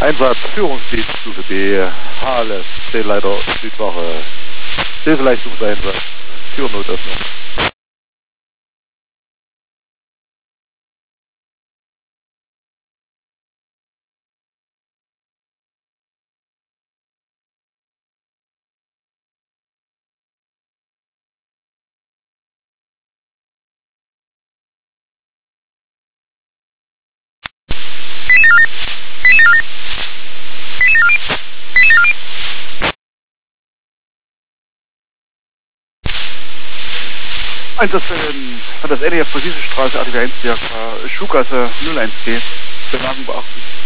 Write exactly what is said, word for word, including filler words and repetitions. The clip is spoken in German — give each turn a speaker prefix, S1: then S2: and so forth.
S1: Einsatz, Führungsdienst, Stufe B, H L S, Drehleiter, Südwache, Hilfeleistungseinsatz, Türnotöffnung. Einsatz für, den, für das N E F Friesische Straße, A T W eins, Schuhgasse null eins G, Bemerkung beachten.